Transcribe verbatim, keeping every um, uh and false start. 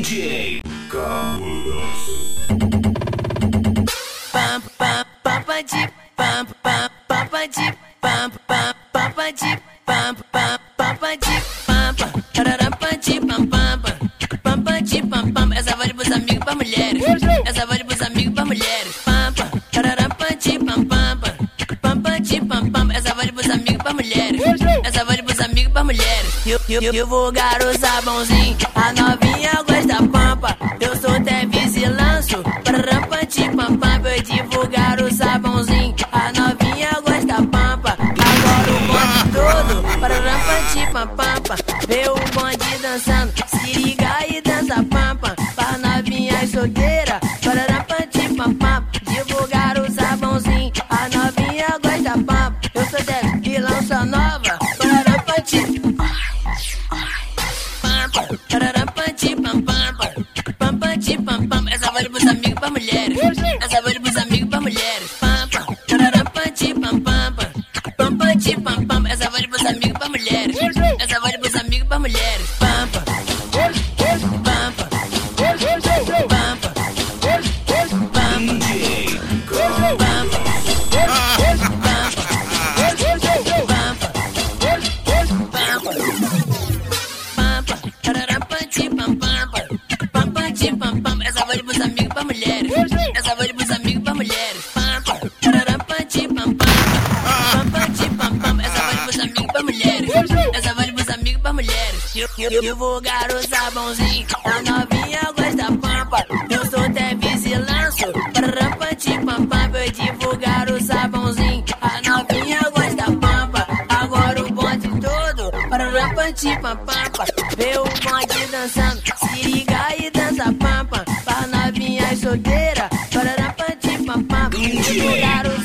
J Cabuloso. Pam pam pam de pam pam pam de pam pam pam de pam pam pam de pam pam pararam pam de pam pam pam pam de pam pam. Essa vale pros amigos, pra mulheres. Essa vale pros amigos, pra mulheres. Pam pam pararam pam de pam pam pam pam de pam pam. Essa vale pros amigos, pra mulheres. Essa vale pros amigos, pra mulheres. Eu, eu, eu vou garuzar bonzinho, a novinha gosta pampa. Eu sou Tevis e lanço pararam pam de pam pam. Eu divulgar o sabãozinho, a novinha gosta pampa. Agora o bonde todo pararam pam de pam pam. Vê o bonde dançando, se liga e dança pampa. Pra novinha solteira pararam pam de pam pam. Divulgar o sabãozinho, a novinha gosta pampa. Eu sou Tevis e lanço a nova pararam pam de pampa. Pararam pam de pam pam. Pam pam de pam pam. Essa vale pros amigos, pra mulheres. Essa vale pros amigos, pra mulheres. Pam pam. Pararam pam de pam pam. Pam pam de pam pam. Essa vale pros amigos, pra mulheres. Essa vale pros amigos, pra mulheres. Pam pam. Pam pam. Pam pam. J Cabuloso. Essa vale pros amigos, pra mulheres. Essa vale pros amigos, pra mulheres. Pam pam. Pararam pam de pam pam. Pam pam de pam pam. Essa vale pros amigos, pra mulheres. Essa vale pros amigos, pra mulheres. Eu, eu, eu vou garuzar bonzinho, a novinha gosta pampa. Eu sou Tevis e lanço pararam pam de pam pam. Eu divulgar o sabãozinho, a novinha gosta pampa. Agora o bonde todo pararam pam de pam pam. Vê o bonde dançando, se liga e dança pampa. Pra novinha solteira pararam pam de pam pam. Divulgar o